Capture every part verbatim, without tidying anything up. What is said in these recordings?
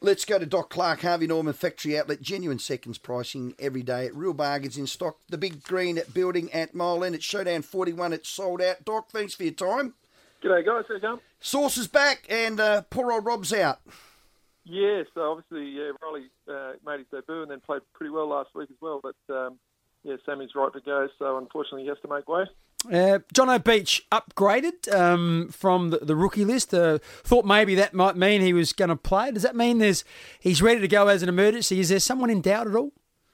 Let's go to Doc Clark, Harvey Norman Factory Outlet. Genuine seconds pricing every day at real bargains in stock. The big green building at Mile End. It's Showdown forty-one. It's sold out. Doc, thanks for your time. G'day, guys. How you going? Sauce is back and uh, poor old Rob's out. Yeah, so obviously yeah, Riley uh, made his debut and then played pretty well last week as well. But, um, yeah, Sammy's right to go, so unfortunately he has to make way. Uh, John O'Beach upgraded um, from the, the rookie list. Uh, thought maybe that might mean he was going to play. Does that mean there's he's ready to go as an emergency? Is there someone in doubt at all?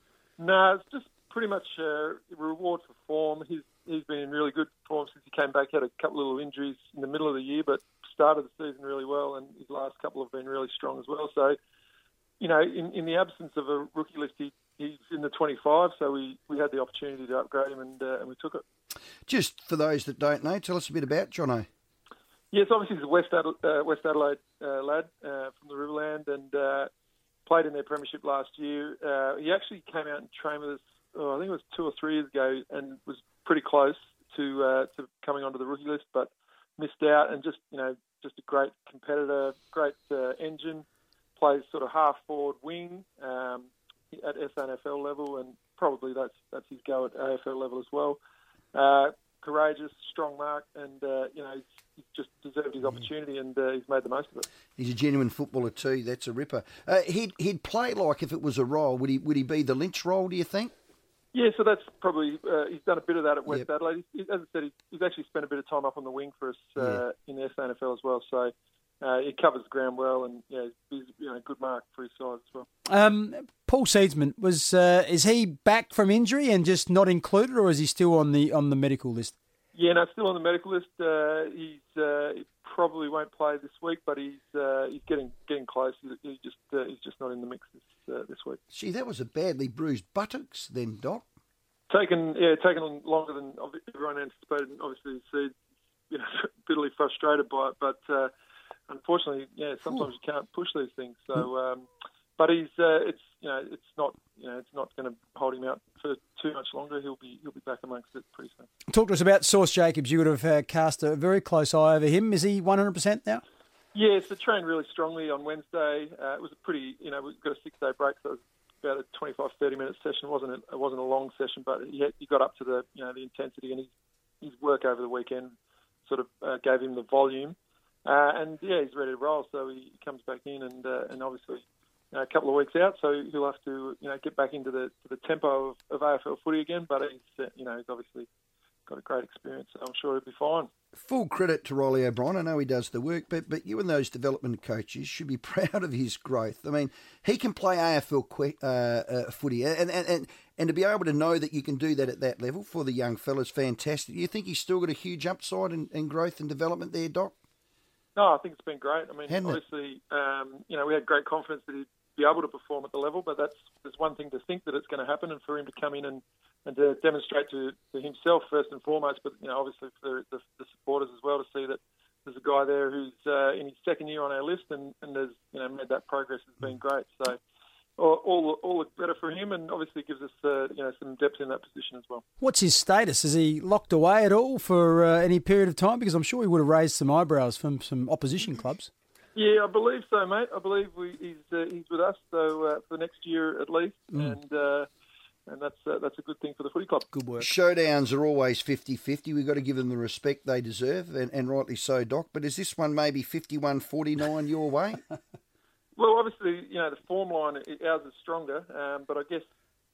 No, it's just pretty much a reward for form. He's he's been in really good form since he came back. He had a couple of little injuries in the middle of the year, but started the season really well, and his last couple have been really strong as well. So, you know, in, in the absence of a rookie list, he, he's in the twenty-five, so we, we had the opportunity to upgrade him, and uh, and we took it. Just for those that don't know, tell us a bit about Jono. Yes, obviously he's a West Adelaide, uh, West Adelaide uh, lad uh, from the Riverland, and uh, played in their premiership last year. Uh, he actually came out and trained with us, oh, I think it was two or three years ago, and was pretty close to uh, to coming onto the rookie list, but missed out. And just you know, just a great competitor, great uh, engine. Plays sort of half forward wing um, at S A N F L level, and probably that's that's his go at A F L level as well. Uh, courageous, strong mark, and uh, you know he's, he's just deserved his opportunity, and uh, he's made the most of it. He's a genuine footballer too. That's a ripper. Uh, he'd he'd play like if it was a role. Would he would he be the Lynch role? Do you think? Yeah, so that's probably uh, he's done a bit of that at West Yep. Adelaide. He, as I said, he, he's actually spent a bit of time up on the wing for us uh, Yeah. in the S A N F L as well. So. Uh, he covers the ground well, and yeah, he's you know, a good mark for his size as well. Um, Paul Seedsman was uh, is he back from injury and just not included, or is he still on the on the medical list? Yeah, no, still on the medical list. Uh, he's uh, he probably won't play this week, but he's uh, he's getting getting close. He, he just uh, he's just not in the mix this uh, this week. Gee, that was a badly bruised buttocks then, Doc. Taken yeah, taken longer than everyone anticipated. And obviously, he's you know bitterly frustrated by it, but. Uh, Unfortunately, yeah, sometimes you can't push these things. So, um, but he's uh, it's you know it's not you know it's not going to hold him out for too much longer. He'll be he'll be back amongst it pretty soon. Talk to us about Sauce Jacobs. You would have uh, cast a very close eye over him. Is he one hundred percent now? Yeah, so trained really strongly on Wednesday. Uh, it was a pretty you know we got a six day break, so it was about a twenty-five, thirty minute session. It wasn't a, it wasn't a long session, but he, had, he got up to the you know the intensity, and his his work over the weekend sort of uh, gave him the volume. Uh, and yeah, he's ready to roll. So he comes back in, and uh, and obviously you know, a couple of weeks out, so he'll have to you know get back into the to the tempo of, of A F L footy again. But he's uh, you know he's obviously got a great experience, so I'm sure he'll be fine. Full credit to Riley O'Brien. I know he does the work, but but you and those development coaches should be proud of his growth. I mean, he can play A F L que- uh, uh, footy, and, and and and to be able to know that you can do that at that level for the young fellas, fantastic. You think he's still got a huge upside in, in growth and development there, Doc? No, I think it's been great. I mean, Hadn't obviously, um, you know, we had great confidence that he'd be able to perform at the level, but that's there's one thing to think that it's going to happen, and for him to come in and, and to demonstrate to, to himself first and foremost, but you know, obviously for the, the supporters as well, to see that there's a guy there who's uh, in his second year on our list and, and has you know made that progress has been great. So. All, all, all the better for him, and obviously gives us uh, you know some depth in that position as well. What's his status? Is he locked away at all for uh, any period of time? Because I'm sure he would have raised some eyebrows from some opposition clubs. Yeah, I believe so, mate. I believe we, he's uh, he's with us, so uh, for next year at least, mm. and uh, and that's uh, that's a good thing for the footy club. Good work. Showdowns are always fifty-fifty. We've got to give them the respect they deserve, and, and rightly so, Doc. But is this one maybe fifty-one forty-nine your way? Well, obviously, you know, the form line, ours is stronger, um, but I guess,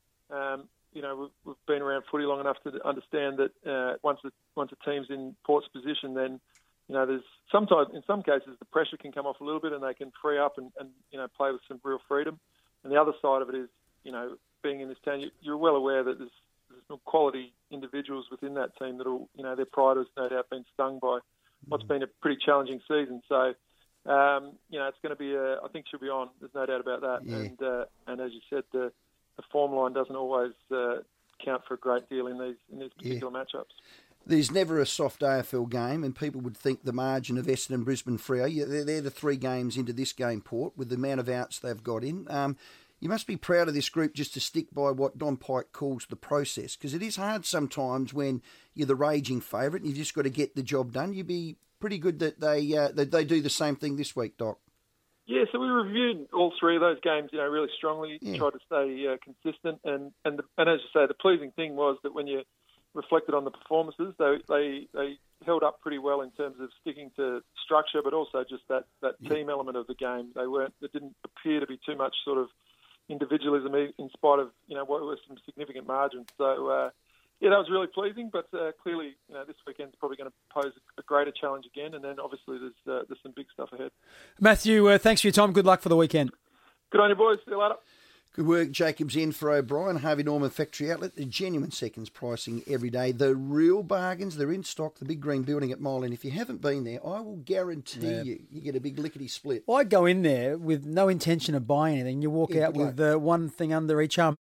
um, you know, we've, we've been around footy long enough to understand that uh, once the, once a team's in Port's position, then, you know, there's sometimes, in some cases, the pressure can come off a little bit and they can free up and, and you know, play with some real freedom. And the other side of it is, you know, being in this town, you're well aware that there's, there's some quality individuals within that team that will, you know, their pride has no doubt been stung by what's been a pretty challenging season. So, Um, you know, it's going to be. A, I think she'll be on. There's no doubt about that. Yeah. And uh, and as you said, the, the form line doesn't always uh, count for a great deal in these in these particular yeah. matchups. There's never a soft A F L game, and people would think the margin of Essendon, Brisbane, Freo. Yeah, they're, they're the three games into this game, Port, with the amount of outs they've got in. Um, you must be proud of this group just to stick by what Don Pike calls the process, because it is hard sometimes when you're the raging favourite and you've just got to get the job done. You'd be pretty good that they uh, that they do the same thing this week, Doc. Yeah, so we reviewed all three of those games, you know, really strongly, Yeah. tried to stay uh, consistent. And, and, the, and as you say, the pleasing thing was that when you reflected on the performances, they, they, they held up pretty well in terms of sticking to structure, but also just that, that Yeah. team element of the game. They weren't, there didn't appear to be too much sort of individualism in spite of, you know, what were some significant margins. So, uh, yeah, that was really pleasing, but uh, clearly, you know, this weekend's probably going to pose a greater challenge again, and then obviously there's uh, there's some big stuff ahead. Matthew, uh, thanks for your time. Good luck for the weekend. Good on you, boys. See you later. Good work, Jacobs in for O'Brien. Harvey Norman Factory Outlet, the genuine seconds pricing every day. The real bargains, they're in stock, the big green building at Mile End. If you haven't been there, I will guarantee Yeah. you, you get a big lickety split. I'd go in there with no intention of buying anything. You walk Yeah, out good with uh, one thing under each arm.